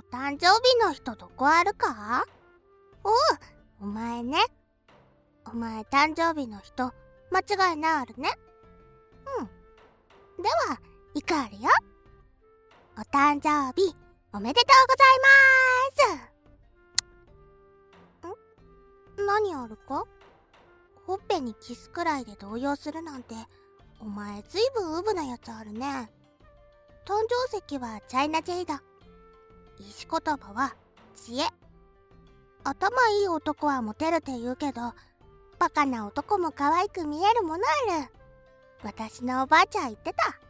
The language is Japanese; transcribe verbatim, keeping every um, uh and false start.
誕生日の人どこあるか？おう、お前ね。お前誕生日の人、間違いないあるね。うん。では、いくあるよ。お誕生日、おめでとうございまーす。ん？何あるか？ほっぺにキスくらいで動揺するなんて、お前ずいぶんウブなやつあるね。誕生石はチャイナジェイド。石言葉は知恵。頭いい男はモテるって言うけど、バカな男も可愛く見えるものある。私のおばあちゃん言ってた。